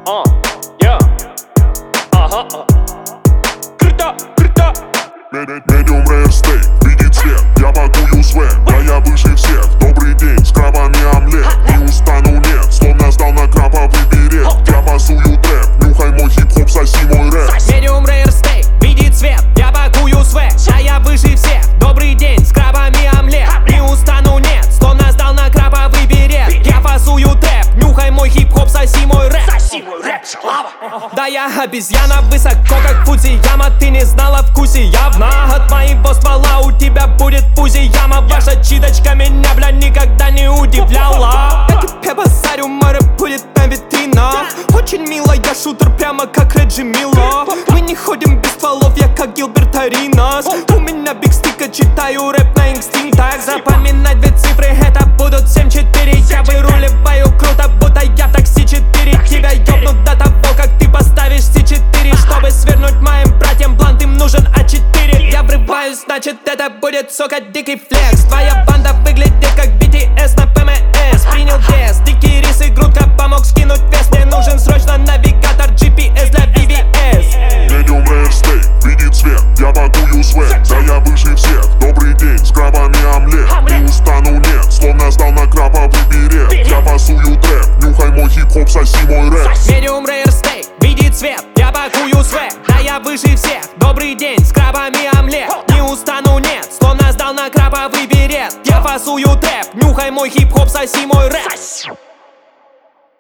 Круто, круто. Medium rare steak, видит свет, я пакую свет. Да я выше всех, добрый день, с крабами омлет. Не устану, нет, словно сдал на краповый берет. Я пасую трэп, нюхай мой хип-хоп, соси мой рэп. Medium rare steak, видит свет, я пакую свет. Да я выше всех, добрый день, с крабами омлет. Не устану, нет, словно сдал на краповый берет. Я пасую трэп, нюхай мой хип-хоп, соси мой рэп. Да я обезьяна, высоко как Фудзияма. Ты не знала вкусе явно. От моего ствола у тебя будет пузи-яма. Ваша читочка меня, бля, никогда не удивляла. Я тебе базарю, мой рэп будет на витринах. Очень мило, я шутер, прямо как Реджи Мило. Мы не ходим без стволов, я как Гилберт Аринас. У меня биг стика, читаю рэп на инстинктах. Запоминать две цифры, это будут 7-4. Я выруливаю круто, будто я в такси 4. Тебя ёбнут до того, как ты поставишь C4. Чтобы свернуть моим братьям блант, им нужен А4. Я врываюсь, значит это будет, сука, дикий флекс. Твоя банда выглядит как BTS на ПМС. Принял вес, дикий рис и грудка помог скинуть вес. Мне нужен срочно навигатор GPS для VVS. Medium rare steak, видит свет, я пакую свет. Да я выше всех, добрый день, с крабами омлет. Не устану, нет, словно сдал на краповый берет. Я пасую трэп, нюхай мой хип-хоп, соси мой рэп. Medium rare steak, видит свет, я пакую свет. Да я выше всех, добрый день, с крабами омлет. Не устану, нет, словно сдал на краповый берет. Я фасую трэп, нюхай мой хип-хоп, соси мой рэп.